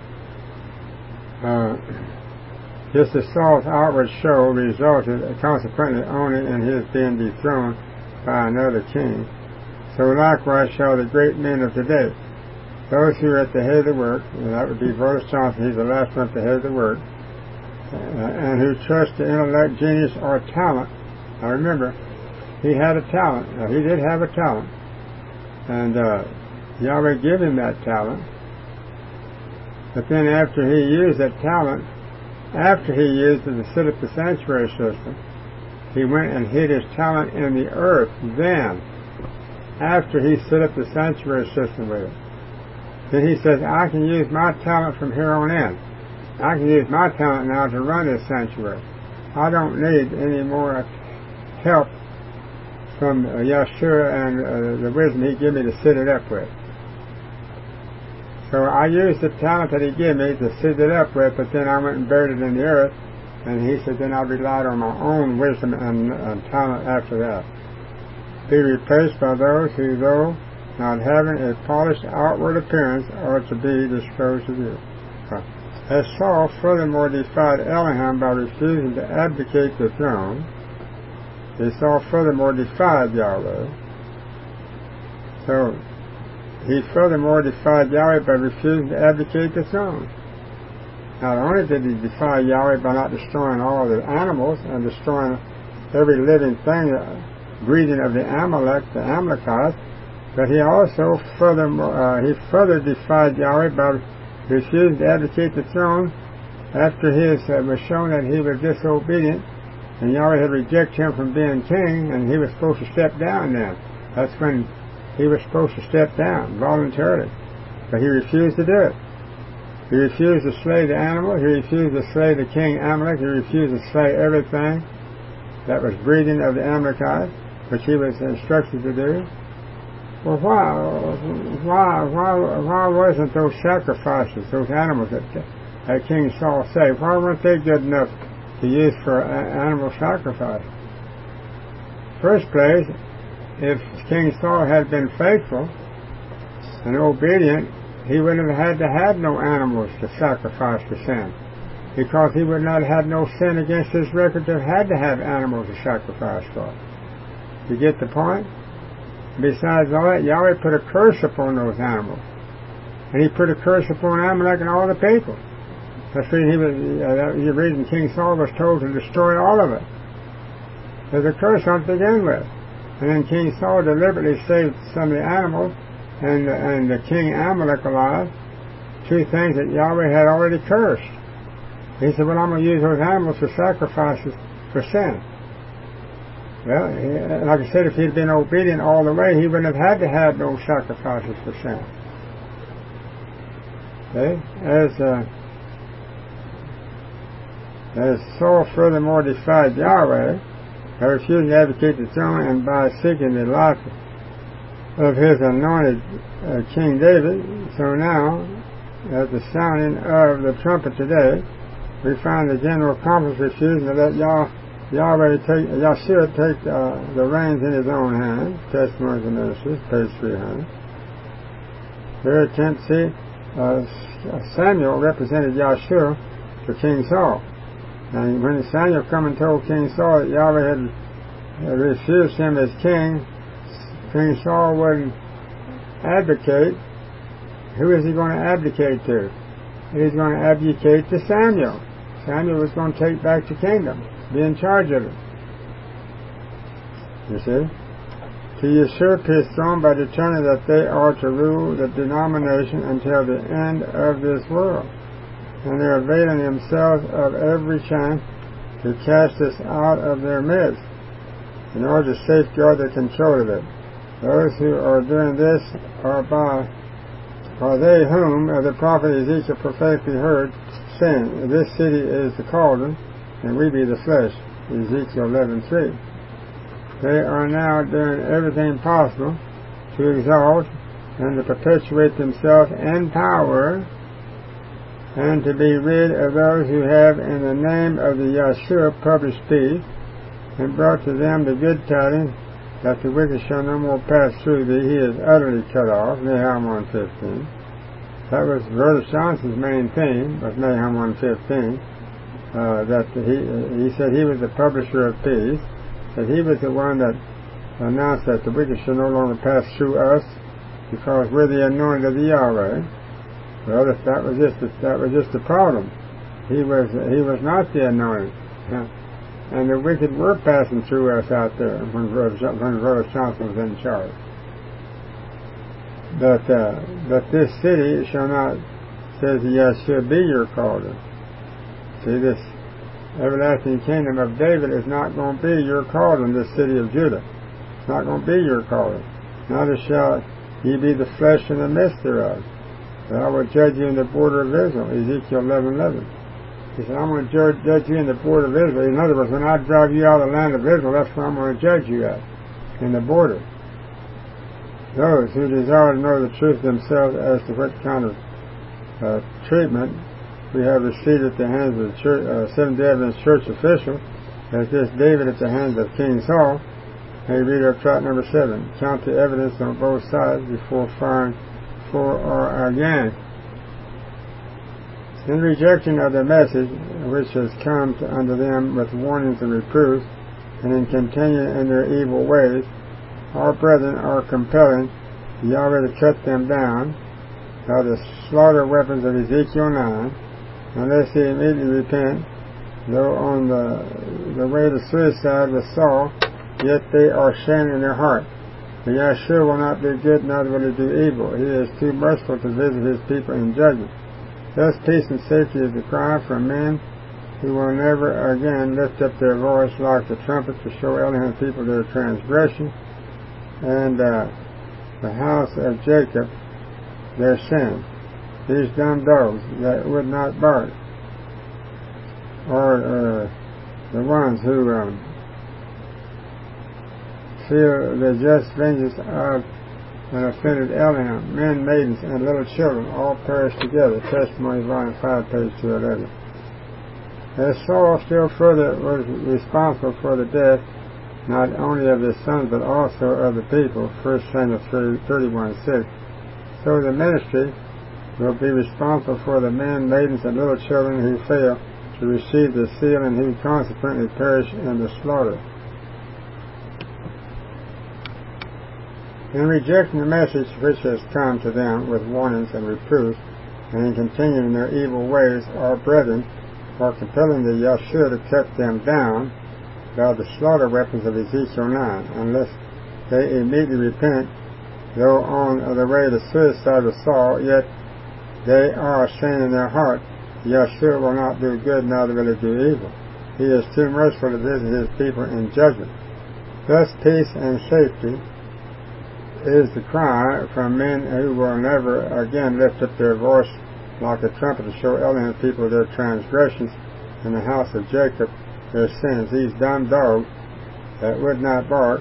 Uh, just as Saul's outward show resulted consequently only in his being dethroned by another king, so likewise shall the great men of today, those who are at the head of the work, and that would be Verlis Johnson, he's the last one at the head of the work, uh, and who trust to intellect, genius, or talent. Now remember, he had a talent. Now, he did have a talent, and uh, Yahweh gave him that talent. But then after he used that talent, after he used it to set up the sanctuary system, he went and hid his talent in the earth. Then, after he set up the sanctuary system with it, then he says, I can use my talent from here on in. I can use my talent now to run this sanctuary. I don't need any more help from uh, Yeshua and uh, the wisdom he gave me to set it up with. So I used the talent that he gave me to set it up with, but then I went and buried it in the earth, and he said then I relied on my own wisdom and, and talent after that. Be replaced by those who, though not having a polished outward appearance, are to be disclosed to you. As Saul furthermore defied Elohim by refusing to abdicate the throne, he Saul furthermore defied Yahweh. So he furthermore defied Yahweh by refusing to abdicate the throne. Not only did he defy Yahweh by not destroying all the animals and destroying every living thing, the breeding of the Amalek, the Amalekites, but he also furthermore uh, he further defied Yahweh by refusing to abdicate the throne after he uh, was shown that he was disobedient, and Yahweh had rejected him from being king, and he was supposed to step down then. That's when he was supposed to step down voluntarily, but he refused to do it. He refused to slay the animal. He refused to slay the king Amalek. He refused to slay everything that was breeding of the Amalekites, which he was instructed to do. Well, why, why, why, why wasn't those sacrifices, those animals that, that King Saul saved, why weren't they good enough to to use for animal sacrifice. First place, if King Saul had been faithful and obedient, he wouldn't have had to have no animals to sacrifice for sin, because he would not have had no sin against his record to have had to have animals to sacrifice for. You get the point? Besides all that, Yahweh put a curse upon those animals. And he put a curse upon Amalek and all the people. That's the reason he was, uh, the reason King Saul was told to destroy all of it. There's a curse on to begin with. And then King Saul deliberately saved some of the animals and, and the King Amalek alive, two things that Yahweh had already cursed. He said, well, I'm going to use those animals for sacrifices for sin. Well, he, like I said, if he'd been obedient all the way, he wouldn't have had to have those sacrifices for sin. Okay? As, uh, as Saul furthermore defied Yahweh by refusing to advocate the throne and by seeking the life of his anointed uh, King David, so now, at the sounding of the trumpet today, we find the general conference refusing to let Yah, Yahweh take, Yahshua take uh, the reins in his own hands. Testimonies and Ministries, page three hundred. Here, tenth, see, uh, Samuel represented Yahshua to King Saul. And when Samuel come and told King Saul that Yahweh had uh, refused him as king, King Saul wouldn't advocate. Who is he going to abdicate to? He's going to abdicate to Samuel. Samuel was going to take back the kingdom, be in charge of it. You see? To usurp his throne by determining that they are to rule the denomination until the end of this world. And they're availing themselves of every chance to cast us out of their midst in order to safeguard the control of it. Those who are doing this are by are they whom uh, the prophet Ezekiel prophetically heard, saying, this city is the cauldron, and we be the flesh. Ezekiel eleven three. They are now doing everything possible to exalt and to perpetuate themselves in power, and to be rid of those who have in the name of the Yahshua published peace, and brought to them the good tidings that the wicked shall no more pass through thee. He is utterly cut off. Nahum one fifteen. That was Brother Johnson's main theme, was Nahum one fifteen. Uh, that he he said he was the publisher of peace, that he was the one that announced that the wicked shall no longer pass through us because we're the anointed of the Yahweh. Well, if that was just that was just the problem. He was he was not the anointed. And the wicked were passing through us out there when Brother Johnson was in charge. But, uh, but this city shall not, says Yahshua, be your cauldron. See, this everlasting kingdom of David is not going to be your cauldron, this city of Judah. It's not going to be your cauldron. Neither shall ye be the flesh in the midst thereof. But I will judge you in the border of Israel. Ezekiel eleven eleven. He said, I'm going to judge, judge you in the border of Israel. In other words, when I drive you out of the land of Israel, that's where I'm going to judge you at, in the border. Those who desire to know the truth themselves as to what kind of uh, treatment we have received at the hands of the church, uh, Seventh-day Adventist church official, as this David at the hands of King Saul, may read our tract number seven. Count the evidence on both sides before firing for or against. In rejection of the message which has come to unto them with warnings and reproofs, and in continuing in their evil ways, our brethren are compelling Yahweh to cut them down by the slaughter weapons of Ezekiel nine, unless they immediately repent, though on the, the way to suicide with Saul, yet they are ashamed in their heart. For Yahshua will not do good, neither will he do evil. He is too merciful to visit his people in judgment. Thus peace and safety is the cry from men who will never again lift up their voice like the trumpet to show Elohim people their transgression, and uh, the house of Jacob their sin. These dumb dogs that would not bark, or uh, the ones who um, feel the just vengeance of an offended Elohim, men, maidens, and little children all perish together. Testimony, volume five, page two eleven. As Saul still further was responsible for the death not only of his sons but also of the people, First Samuel thirty-one six, so the ministry will be responsible for the men, maidens, and little children who fail to receive the seal and who consequently perish in the slaughter. In rejecting the message which has come to them with warnings and reproofs, and in continuing their evil ways, our brethren are compelling the Yahshua to cut them down by the slaughter weapons of Ezekiel nine, unless they immediately repent, though on the way to suicide of Saul, yet they are saying in their heart, Yahshua will not do good, neither will he do evil. He is too merciful to visit his people in judgment. Thus peace and safety is the cry from men who will never again lift up their voice like a trumpet to show alien people their transgressions, in the house of Jacob their sins. These dumb dogs that would not bark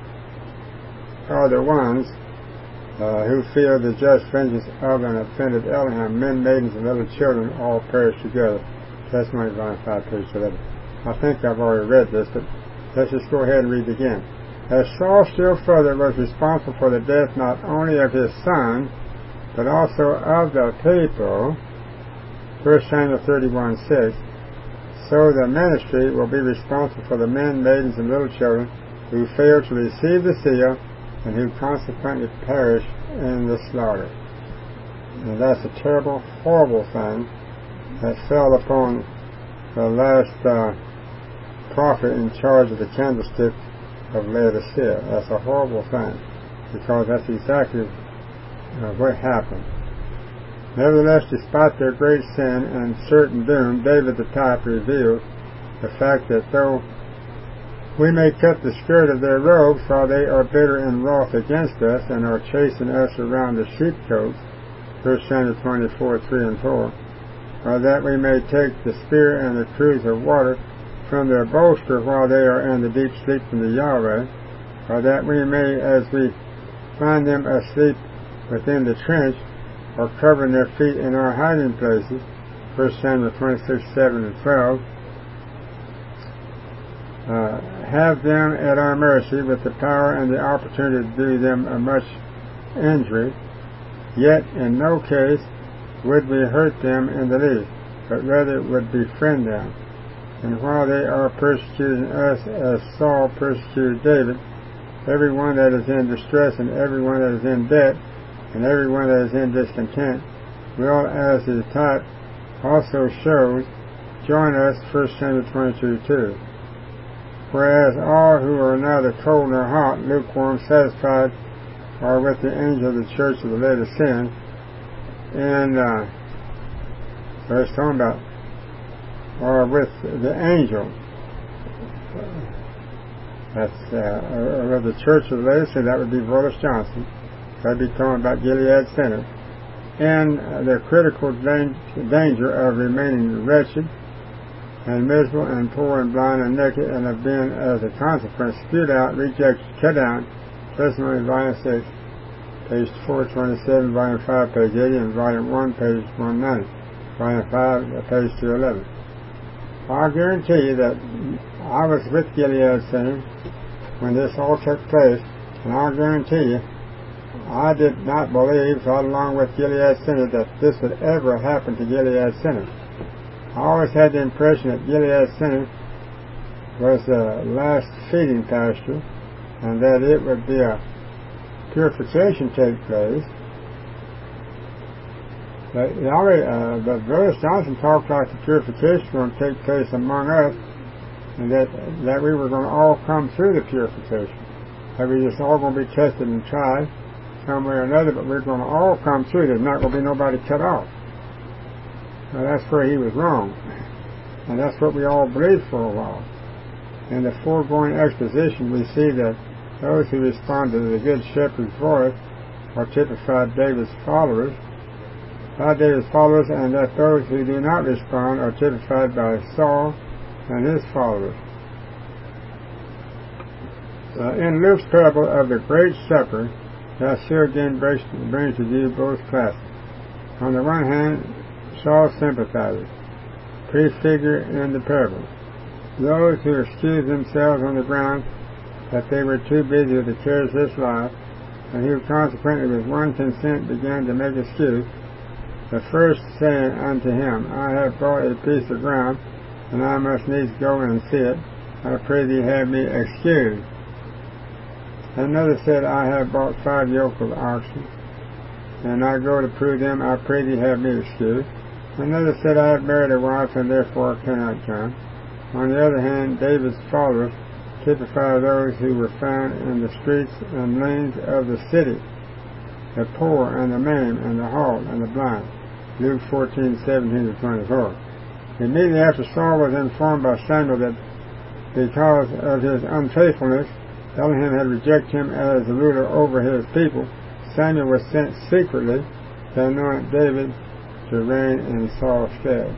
are the ones uh, who feel the just vengeance of an offended Elohim. Men, maidens, and little children all perish together. Testimony, volume five, page eleven. I think I've already read this, but let's just go ahead and read it again. As Saul still further was responsible for the death not only of his son, but also of the people, First Samuel thirty-one six, so the ministry will be responsible for the men, maidens, and little children who fail to receive the seal and who consequently perish in the slaughter. And that's a terrible, horrible thing that fell upon the last uh, prophet in charge of the candlestick of Laodicea. That's a horrible thing, because that's exactly uh, what happened. Nevertheless, despite their great sin and certain doom, David the type reveals the fact that though we may cut the skirt of their robes while they are bitter and wroth against us and are chasing us around the sheepcotes, First Samuel twenty-four three and four, or that we may take the spear and the cruse of water from their bolster while they are in the deep sleep from the Yahweh, or that we may, as we find them asleep within the trench, or covering their feet in our hiding places, First Samuel twenty-six seven and twelve, uh, have them at our mercy with the power and the opportunity to do them a much injury, yet in no case would we hurt them in the least, but rather would befriend them. And while they are persecuting us as Saul persecuted David, everyone that is in distress and everyone that is in debt and everyone that is in discontent will, as the type also shows, join us, First Samuel twenty-two two. Whereas all who are neither cold nor hot, lukewarm, satisfied, are with the angel of the church of the Laodiceans, and uh, what I was talking about, or with the angel, that's uh, or the church of the Laodiceans, that would be Volis Johnson. I'd be talking about Gilead Center, and uh, the critical danger of remaining wretched and miserable and poor and blind and naked, and of being, as a consequence, spewed out, rejected, cut down. Testimony, volume six, page four twenty-seven, volume five, page eighty, and volume one, page one ninety, volume five, page two eleven. I guarantee you that I was with Gilead Center when this all took place, and I guarantee you I did not believe, right along with Gilead Center, that this would ever happen to Gilead Center. I always had the impression that Gilead Center was the last feeding pasture, and that it would be a purification take place. But already, uh, but Brother Johnson talked like the purification was going to take place among us, and that that we were going to all come through the purification. That we just all going to be tested and tried some way or another, but we're going to all come through. There's not going to be nobody cut off. Now that's where he was wrong, and that's what we all believed for a while. In the foregoing exposition, we see that those who responded to the Good Shepherd's voice are typified David's followers, by David's followers, and that those who do not respond are typified by Saul and his followers. Uh, in Luke's parable of the Great Supper, Yahshua again brings to view both classes. On the one hand, Saul's sympathizers, prefigure in the parable. Those who excuse themselves on the ground that they were too busy with the cares of this life, and who consequently with one consent began to make excuse, the first saying unto him, I have bought a piece of ground, and I must needs go and see it. I pray thee have me excused. Another said, I have bought five yoke of oxen, and I go to prove them. I pray thee have me excused. Another said, I have married a wife, and therefore cannot come. On the other hand, David's followers typify those who were found in the streets and lanes of the city, the poor and the maimed and the halt and the blind. Luke fourteen, seventeen to twenty-four. Immediately after Saul was informed by Samuel that because of his unfaithfulness, Elohim had rejected him as the ruler over his people, Samuel was sent secretly to anoint David to reign in Saul's stead.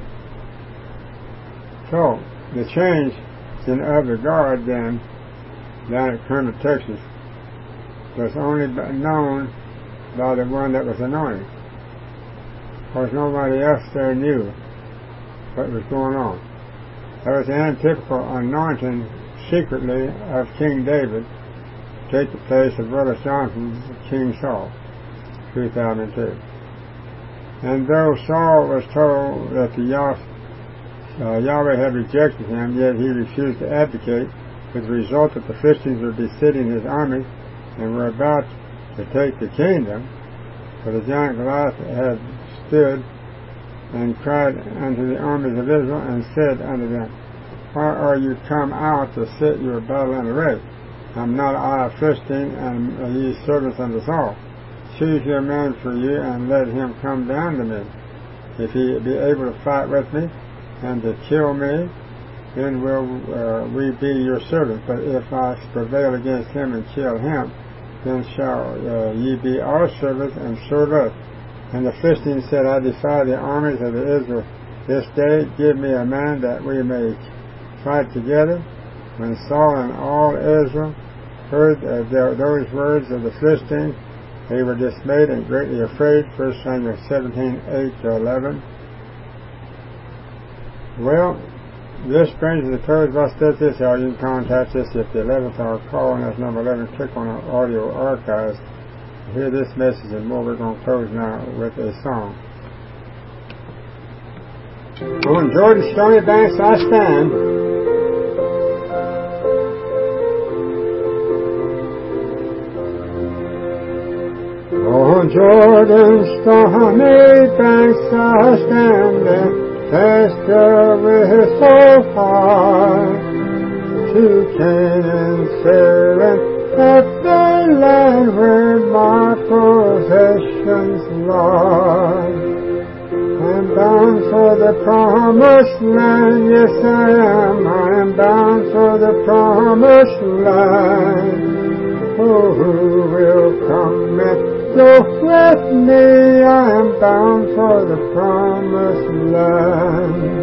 So, the change in of the guard then, down at Kermit, Texas, was only known by the one that was anointed. Because nobody else there knew what was going on. That was the antitypical anointing secretly of King David to take the place of Willis Johnson's King Saul, two thousand two. And though Saul was told that the Yah, uh, Yahweh had rejected him, yet he refused to abdicate, with the result that the Philistines were besieging his army and were about to take the kingdom. For the giant Goliath had stood and cried unto the armies of Israel, and said unto them, Why are you come out to set your battle in array? Am not I a Philistine, and ye servants unto Saul? Choose your man for you, and let him come down to me. If he be able to fight with me, and to kill me, then will uh, we be your servants. But if I prevail against him and kill him, then shall uh, ye be our servants, and serve us. And the Philistines said, I defy the armies of Israel this day. Give me a man that we may fight together. When Saul and all Israel heard uh, the, those words of the Philistines, they were dismayed and greatly afraid. First Samuel seventeen, eight to eleven. Well, this brings us to close. What does this hour? You can contact us at the eleventh hour call, and that's number eleven. Click on our audio archives. Hear this message and more. We're going to close now with a song. On Jordan's stony banks I stand. On Jordan's stony banks I stand, and cast away so far to Canaan sailing, at the land where my possessions lie. I'm bound for the promised land, yes I am, I am bound for the promised land. Oh, who will come and go with me? I am bound for the promised land.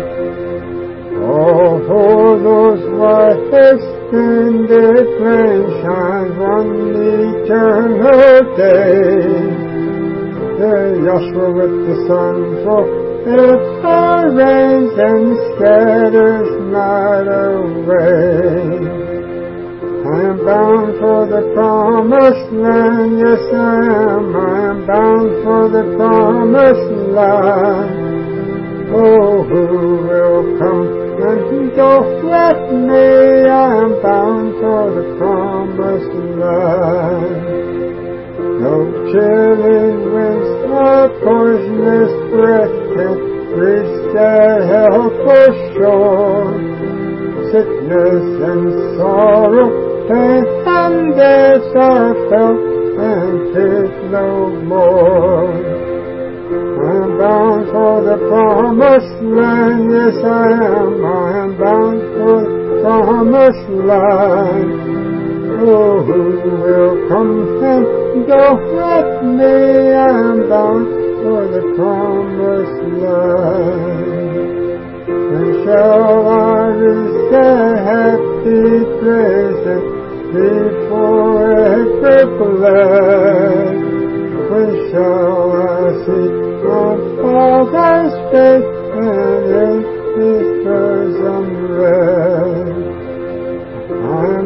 Although those white extended plains shine one eternal day, there Joshua with the sun for it rains and scatters night away. I am bound for the promised land, yes I am, I am bound for the promised land. Oh, who will come and go with me? I am bound for the promised land. No chilling winds or poisonous breath can reach that helpless shore. Sickness and sorrow, pain and death are felt, and fear no more. I am bound for the promised land, yes I am, I am bound for the promised land. Oh, who will come and go with me? I am bound for the promised land. And shall I reach a happy present before every blessed? When shall I see my Father's face and in His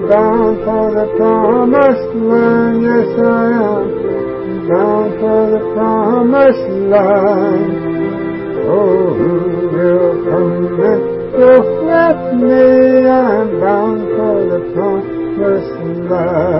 bound for the promised land. Yes, I am bound for the promised land. Oh, who will come and go with me? I'm bound for the promised land.